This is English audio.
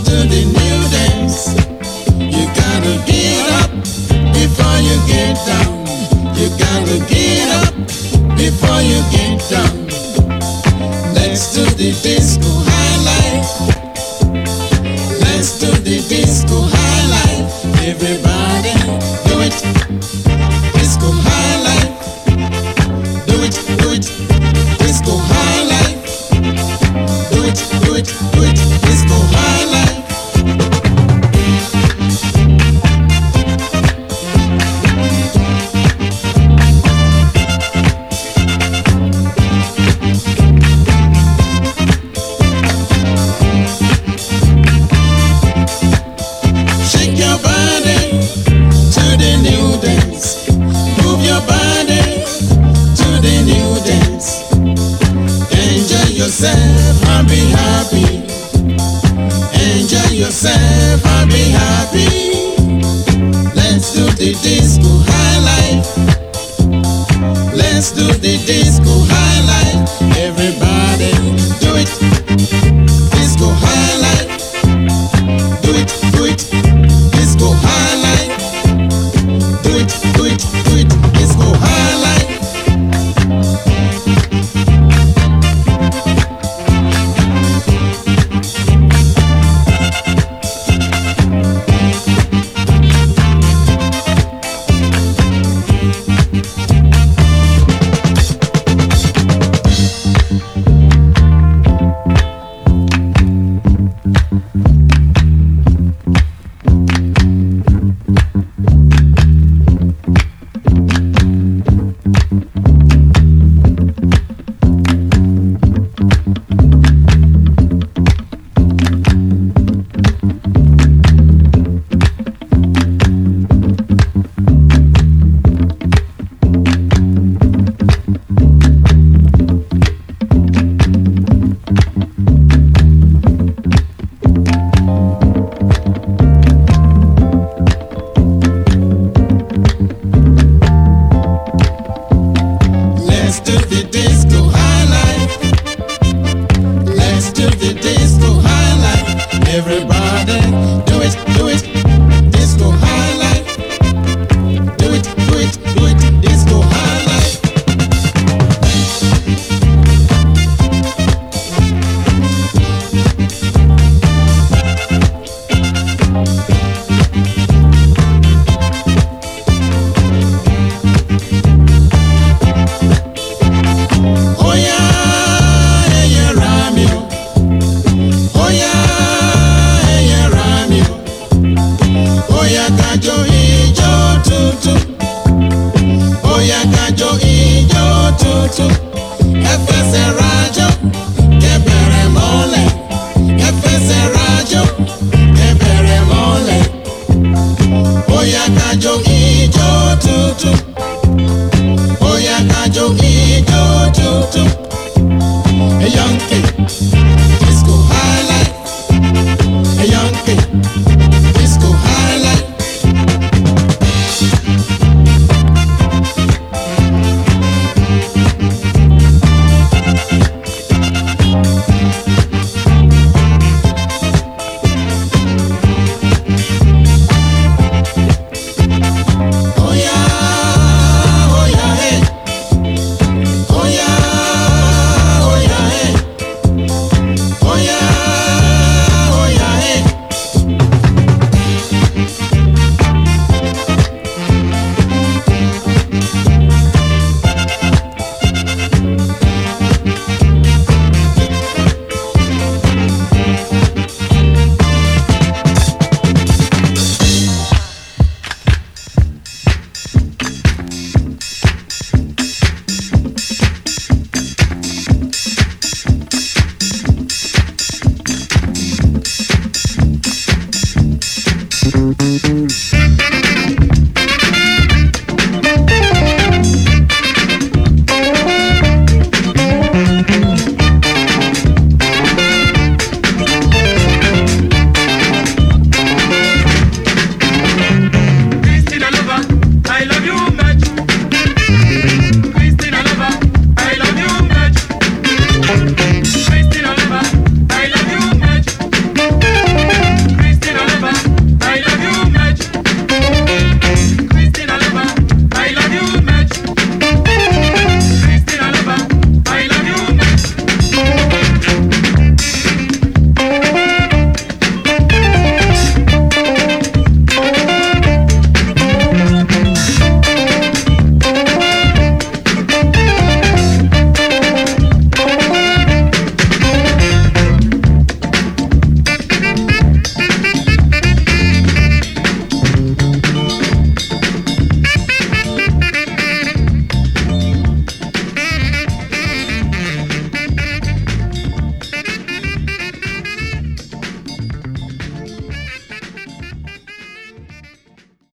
to the new dance. You gotta get up before you get down. You gotta get up before you get down. Let's do the disco high life. Let's do the disco high life. Everybody do it. Disco high life. Do it, do it. Disco high life. Do it, do it, do it. Disco high life. Shake your body to the new dance. Move your body to the new dance. Enjoy yourself and be happy. Enjoy yourself and be happy. Let's do the disco high life. Let's do the disco high life. Everybody do it. Disco high life. Do it, do it. Disco high life. Do it, do it, do it. Disco high life. Let's do the disco high life. Let's do the disco high life. Everybody.